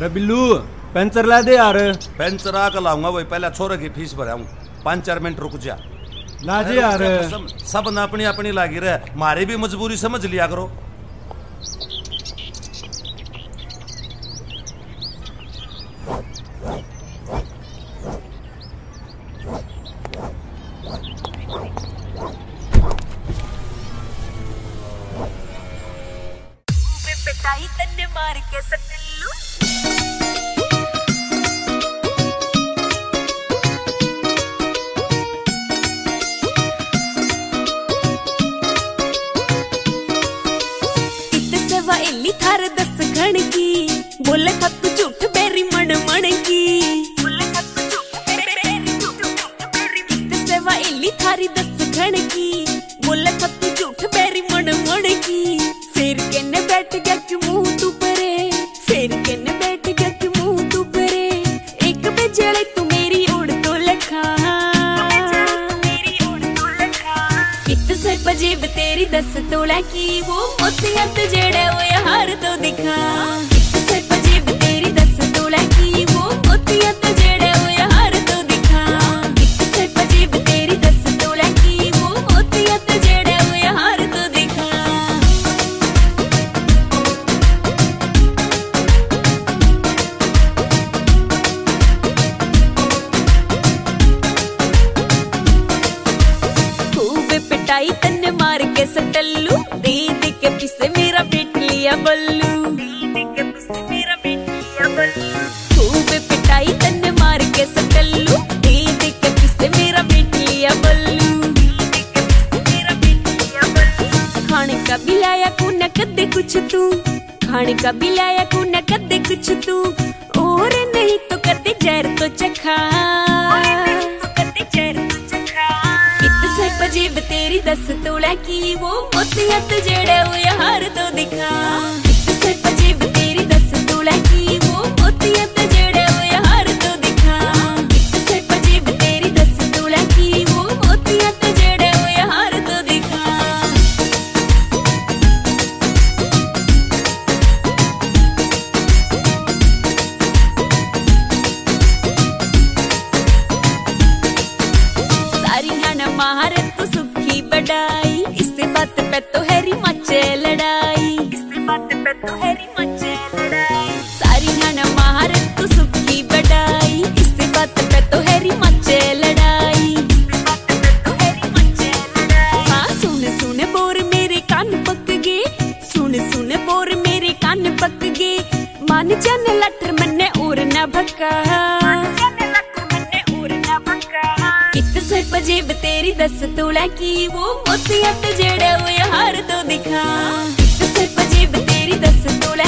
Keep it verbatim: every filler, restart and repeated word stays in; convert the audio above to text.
अरे बिल्लू पेंचर ला दे यार। पेंचर आकर लाऊंगा, वही पहले छोरे की फीस भराऊं। पाँच चार मिनट रुक जा। लाजे यार। सब न अपनी अपनी लागी रहे, मारी भी मजबूरी समझ लिया करो। पिटाई तन्ने मार के सटल्लू इल्ली थार दस घण की बोले खत झूठ बेरी मन मन की बोले खत झूठ बेरी झूठ सेवा इल्ली थारी दस घण की बोले खत झूठ बेरी मन मन की फिर केने बैठ गया कि मुंह तू परे फिर केने बैठ गया कि मुंह तू परे एक बेजले तू मेरी ओढ़ तो लखा इत से पजेब तेरी दस तोला की वो मोतियां ते जेड़े वो यार तो दिखा इत से पजेब तेरी दस तोला की वो मोतियां ते जेड़े वो यार तो दिखा इत से पजेब तेरी दस तोला की वो मोतियां ते जेड़े वो यार तो दिखा खूब पिटाई तन्ने मार के सटल्लू दे दे के पिसे मेरा बेट लिया बल्लू दे दे के पिसे मेरा बेट लिया बल्लू खूब पिटाई तन्ने मार के सटल्लू दे दे के पिसे मेरा बेट लिया बल्लू दे दे के पिसे मेरा बेट लिया बल्लू खाने का भी लाया को न कदे कुछ तू खाने का भी लाया को न कदे कुछ तू और नहीं तो कदे जहर तो चखा पजेब तेरी दस तोला की वो मोतियां ते जेड़े वो यार तो दिखा इत से पजेब तेरी दस तोला की वो मोतियां ते जेड़े वो यार तो दिखा इत से पजेब तेरी दस तोला की वो मोतियां ते जेड़े वो यार तो दिखा सारी नाना महारत बढ़ाई इससे बात पे तो हैरी मचे लड़ाई इससे बात पे तो हैरी मचे लड़ाई सारी नाना महारत तो सुखी बढ़ाई इससे बात पे तो हैरी मचे लड़ाई इससे बात पे तो हैरी मचे लड़ाई हाँ सुन सुन बोर मेरे कान पक गए सुन सुन बोर मेरे कान पक गए मान जाने लटर मन्ने और न भक्का पजेब तेरी दस तोला की वो मोतियां ते जेड़े वो यार तो दिखा इत से पजेब तेरी दस तोला